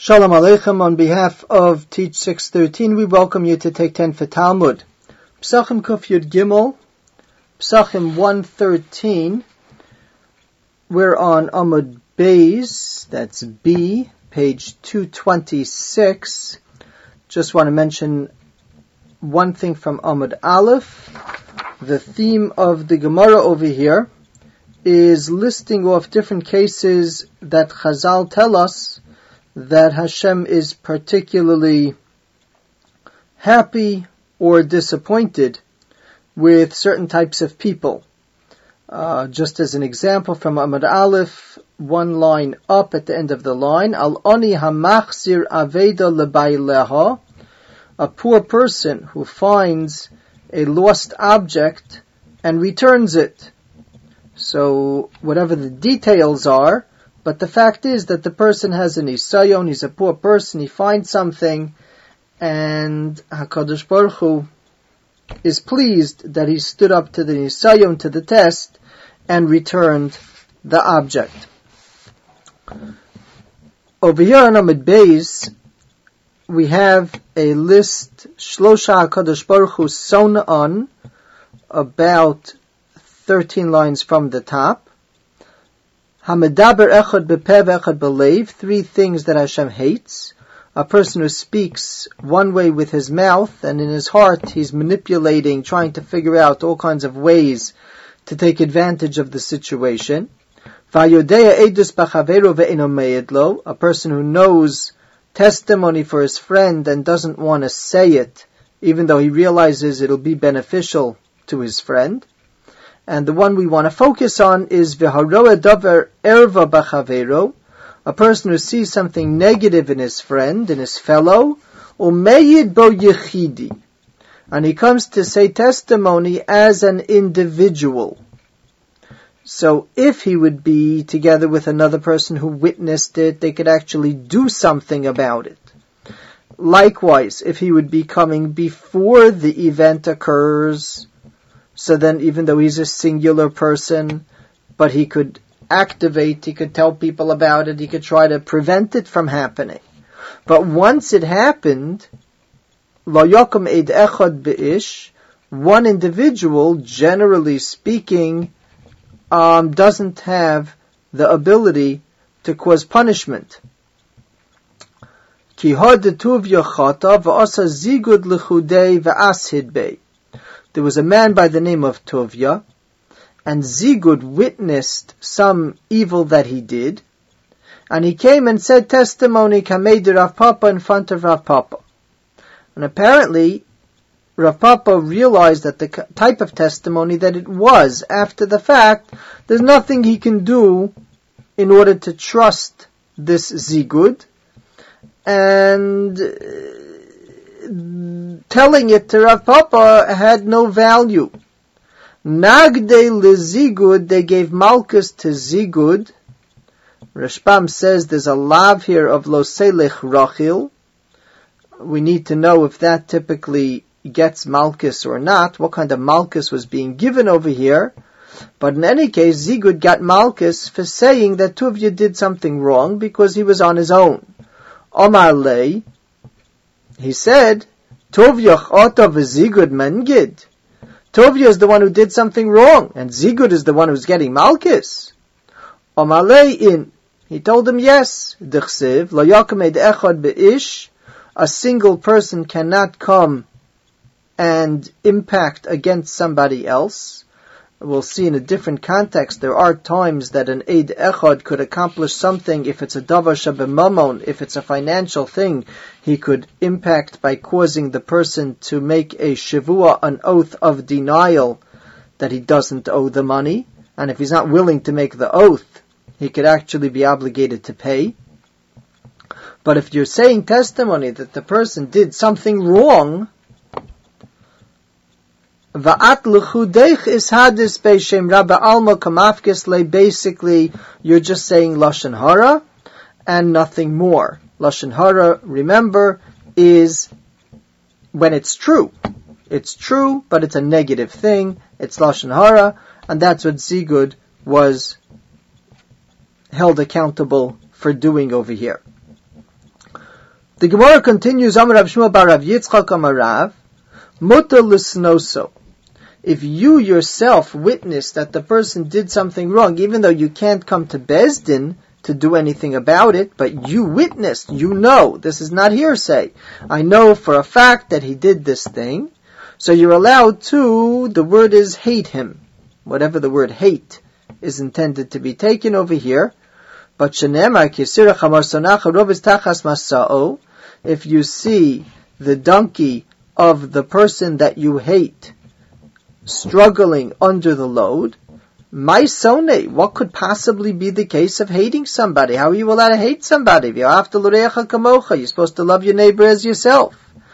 Shalom Aleichem. On behalf of Teach 613, we welcome you to Take 10 for Talmud. Psachim Kuf Yud Gimel, Psachim 113. We're on Amud Beis, that's B, page 226. Just want to mention one thing from Amud Aleph. The theme of the Gemara over here is listing off different cases that Chazal tell us that Hashem is particularly happy or disappointed with certain types of people. Just as an example from Amud Aleph, one line up at the end of the line, Al Oni Hamachzir Aveda Lebaileha, a poor person who finds a lost object and returns it. So whatever the details are, but the fact is that the person has an isayon, he's a poor person, he finds something, and HaKadosh Baruch Hu is pleased that he stood up to the isayon, to the test, and returned the object. Over here on Amud Beis, we have a list, Shlosha HaKadosh Baruch Hu Sona'an, about 13 lines from the top. Hamedaber echad bepev echad belev, three things that Hashem hates. A person who speaks one way with his mouth, and in his heart he's manipulating, trying to figure out all kinds of ways to take advantage of the situation. Vayodea edus b'chaveru ve'eno me'ed lo, a person who knows testimony for his friend and doesn't want to say it, even though he realizes it'll be beneficial to his friend. And the one we want to focus on is v'haroa davar erva b'chavero, a person who sees something negative in his friend, in his fellow, umeyid bo yechidi, and he comes to say testimony as an individual. So if he would be together with another person who witnessed it, they could actually do something about it. Likewise, if he would be coming before the event occurs, so then even though he's a singular person, but he could activate, he could tell people about it, he could try to prevent it from happening. But once it happened, lo yokum eid echad beish, one individual, generally speaking, doesn't have the ability to cause punishment. Ki had tuvya chata v'asa zigud lechudei v'ashid bei. There was a man by the name of Tovia, and Zigud witnessed some evil that he did, and he came and said testimony Kamei Rav Papa in front of Rav Papa. And apparently, Rav Papa realized that the type of testimony that it was after the fact, there's nothing he can do in order to trust this Zigud, and telling it to Rav Papa had no value. Nagde lezigud, they gave malchus to Zigud. Rashbam says there's a lav here of lo selech rachil. We need to know if that typically gets malchus or not, what kind of malchus was being given over here. But in any case, Zigud got malchus for saying that Tuvia did something wrong because he was on his own. Omar lei, he said, Tovia chata v'Zigud mengid. Tovia is the one who did something wrong, and Zigud is the one who's getting malchus. Omalei in. He told him yes. D'chsev lo yakum eid echad beish. A single person cannot come and impact against somebody else. We'll see in a different context, there are times that an Eid Echad could accomplish something if it's a Davar Shabemamon, if it's a financial thing, he could impact by causing the person to make a Shavua, an oath of denial that he doesn't owe the money, and if he's not willing to make the oath, he could actually be obligated to pay. But if you're saying testimony that the person did something wrong, basically, you're just saying Lashon Hara and nothing more. Lashon Hara, remember, is when it's true. It's true, but it's a negative thing. It's Lashon Hara, and that's what Zigud was held accountable for doing over here. The Gemara continues, Amar Rav Shmuel bar Rav Yitzchak Amar Rav, Mutar l'snoso. If you yourself witness that the person did something wrong, even though you can't come to Beis Din to do anything about it, but you witnessed, you know, this is not hearsay. I know for a fact that he did this thing, so you're allowed to, the word is hate him. Whatever the word hate is intended to be taken over here. But shenemar kisira chamar sonacha robis tachas masao, if you see the donkey of the person that you hate struggling under the load, my sone, what could possibly be the case of hating somebody? How are you allowed to hate somebody? You're supposed to love your neighbor as yourself.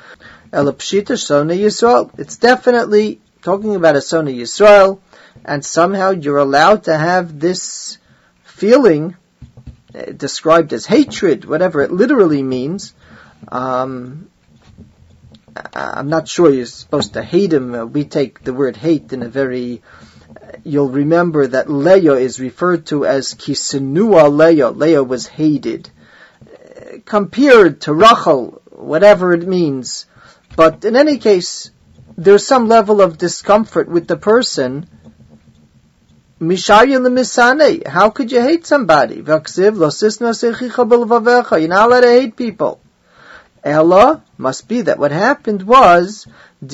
It's definitely talking about a Sona Yisrael, and somehow you're allowed to have this feeling described as hatred, whatever it literally means. I'm not sure you're supposed to hate him. We take the word hate in a very... You'll remember that Leah is referred to as Kisenua Leah. Leah was hated. Compared to Rachel, whatever it means. But in any case, there's some level of discomfort with the person. Mishaya lemisane. How could you hate somebody? You're not allowed to hate people. Ella, must be that what happened was,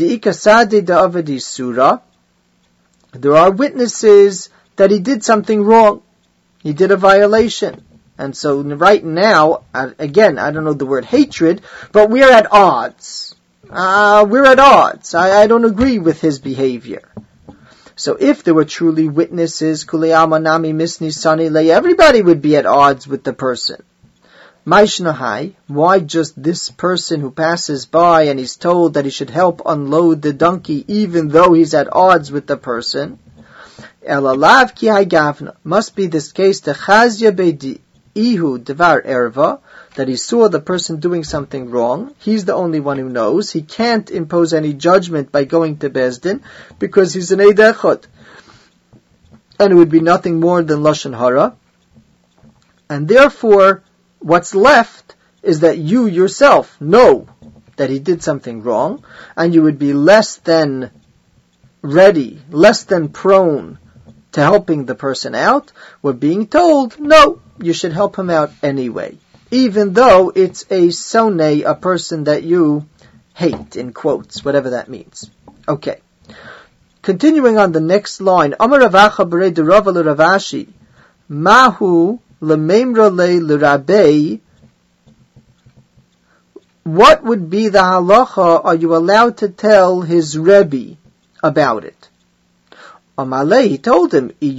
there are witnesses that he did something wrong. He did a violation. And so right now, again, I don't know the word hatred, but we're at odds. I don't agree with his behavior. So if there were truly witnesses, everybody would be at odds with the person. Why just this person who passes by and he's told that he should help unload the donkey even though he's at odds with the person? Must be this case, that he saw the person doing something wrong. He's the only one who knows. He can't impose any judgment by going to Beis Din because he's an Eid Echad. And it would be nothing more than Lashon Hara. And therefore, what's left is that you yourself know that he did something wrong, and you would be less than ready, less than prone to helping the person out. We're being told, no, you should help him out anyway, even though it's a sone, a person that you hate, in quotes, whatever that means. Okay. Continuing on the next line, Amar Rav Acha b'rei de Rava le Rav Ashi, Mahu L'meimra le l'rabei, what would be the halacha? Are you allowed to tell his Rebbe about it? Amalei, he told him, if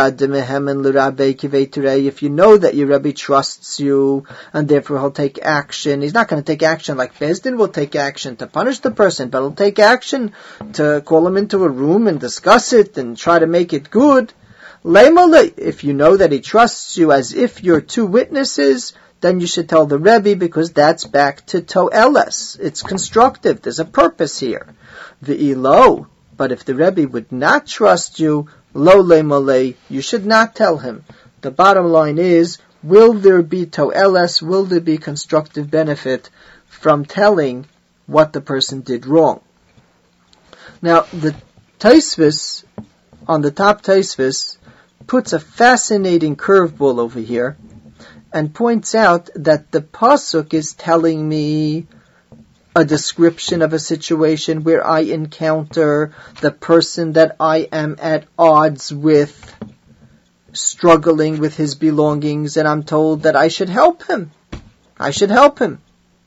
you know that your Rebbe trusts you, and therefore he'll take action. He's not going to take action like Beis Din will take action to punish the person, but he'll take action to call him into a room and discuss it and try to make it good. If you know that he trusts you as if you're two witnesses, then you should tell the Rebbe, because that's back to to'eles. It's constructive. There's a purpose here. Ve'ilo, but if the Rebbe would not trust you, lo le'malei, you should not tell him. The bottom line is, will there be to'eles, will there be constructive benefit from telling what the person did wrong? Now, the Tosfos, on the top Tosfos, puts a fascinating curveball over here and points out that the pasuk is telling me a description of a situation where I encounter the person that I am at odds with, struggling with his belongings, and I'm told that I should help him. I should help him.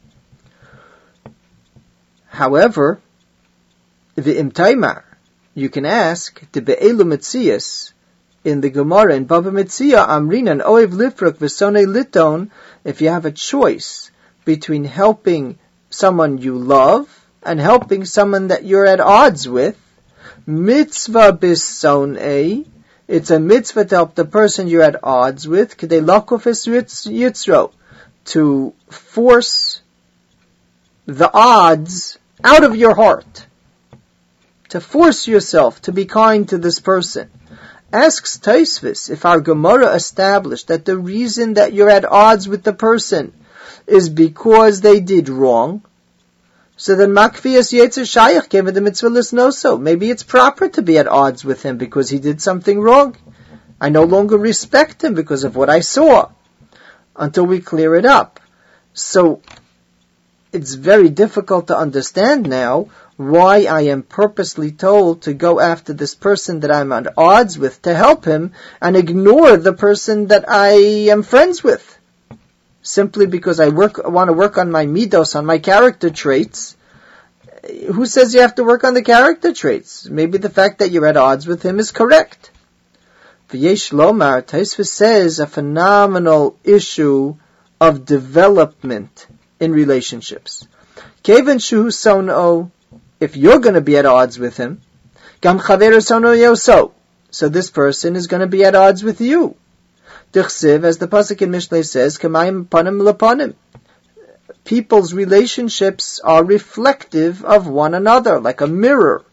However, v'im taimar, you can ask, de be'elu metzias, in the Gemara, in Bava Metzia, Amrinan, Oev Lifrak, Vesone Liton, if you have a choice between helping someone you love and helping someone that you're at odds with, mitzvah bisone, it's a mitzvah to help the person you're at odds with, k'dei lakofes yitzro, to force the odds out of your heart, to force yourself to be kind to this person. Asks Tosfos, if our Gemara established that the reason that you're at odds with the person is because they did wrong, so then Makfiyas Yetzer Shayach gave the mitzvah lisnoso. Maybe it's proper to be at odds with him because he did something wrong. I no longer respect him because of what I saw, until we clear it up. So it's very difficult to understand now why I am purposely told to go after this person that I'm at odds with to help him and ignore the person that I am friends with. Simply because I want to work on my midos, on my character traits. Who says you have to work on the character traits? Maybe the fact that you're at odds with him is correct. V'yesh lomar, Tosfos says, a phenomenal issue of development in relationships. Kevan shu sono, if you're going to be at odds with him, gam chaver sono yoso, so this person is going to be at odds with you. Dichsiv, as the pasuk in Mishlei says, kamayim panim lepanim. People's relationships are reflective of one another, like a mirror.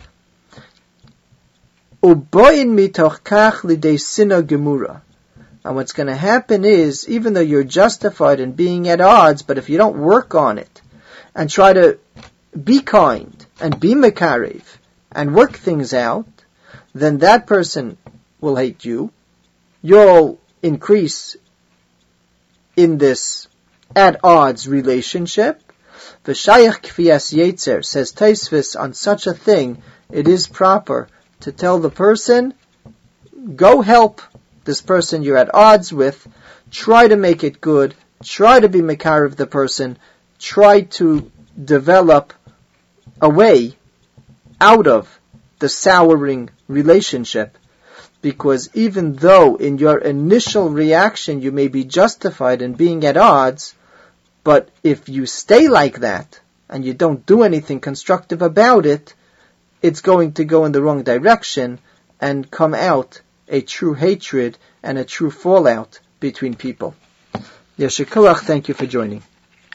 Uboin mitoch kach lidei sina gemura. And what's going to happen is, even though you're justified in being at odds, but if you don't work on it, and try to be kind, and be mekarev, and work things out, then that person will hate you. You'll increase in this at odds relationship. V'shayach kfiyas yetzer, says Tosfos, on such a thing, it is proper to tell the person, go help this person you're at odds with, try to make it good, try to be mekarev the person, try to develop a way out of the souring relationship. Because even though in your initial reaction you may be justified in being at odds, but if you stay like that and you don't do anything constructive about it, it's going to go in the wrong direction and come out a true hatred and a true fallout between people. Yeshikuach, thank you for joining.